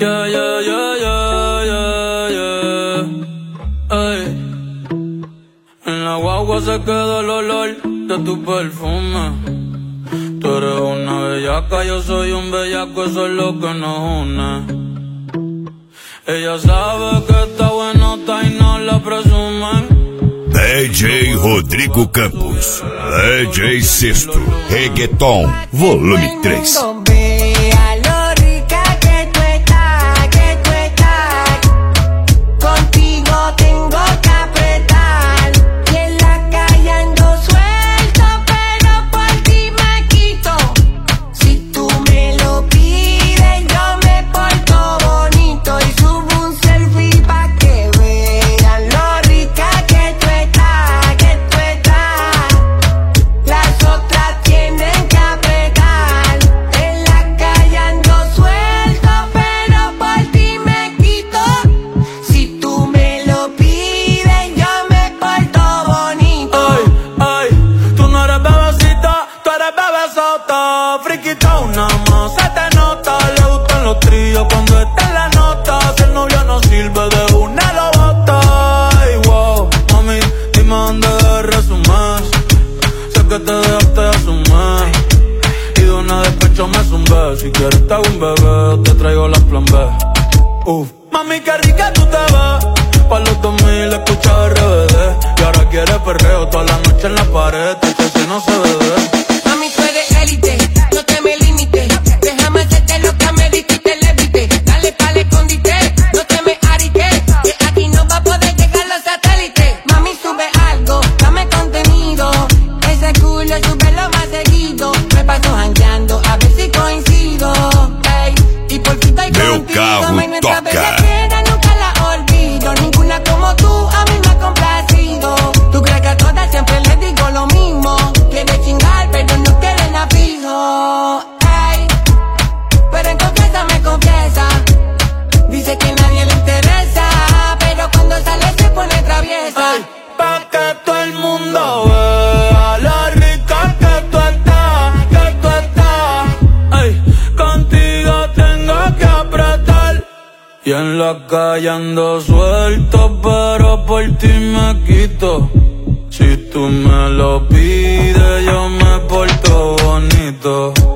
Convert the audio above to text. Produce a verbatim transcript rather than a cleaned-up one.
Yeah, yeah, yeah, yeah, yeah, yeah. Ey. En la guagua se queda el olor de tu perfume. Tú eres una bellaca, yo soy un bellaco, eso es lo que nos une. Ella sabe que está buenota y no la presumen. D J Rodrigo Campos, D J Sexto, Reggaeton, volume três. Friquitona más, se te nota, le gustan los tríos cuando está en la nota. Si el novio no sirve de una lo bota. Ay, wow, mami, dime dónde resumes. Sé que te dejaste de asumir y de una despecho me zumbé. Si quieres te hago un bebé, te traigo las plan B. Uf, mami, qué rica tú te ves. Pa' los dos mil escucha R B D. Y ahora quieres perreo toda la noche en la pared. Este si no se bebe. Mami, tú eres élite, no te me limites. Déjame hacerte lo que me diste y te levite. Dale pa'l escondite, no te me arites. Que aquí no va a poder llegar los satélites. Mami, sube algo, dame contenido. Ese culo súbelo más seguido. Me paso jangueando, a ver si coincido. Ey, y por ti estoy Meu contigo. carro Mami, nuestra toca. bellaquera nunca la olvido. Ninguna como tú, a mí me ha complacido. Tú crees que a todas siempre les digo lo mismo. Quiere chingar, pero no quiere nada fijo. Ey, pero en confianza me confiesa. Dice que nadie le interesa, pero cuando sale se pone traviesa. Ay, pa' que todo el mundo vea la rica que tú estás, que tú estás. Ay, contigo tengo que apretar. Y en la calle ando suelto, pero por ti me quito. Si tú me lo pides, yo me porto bonito.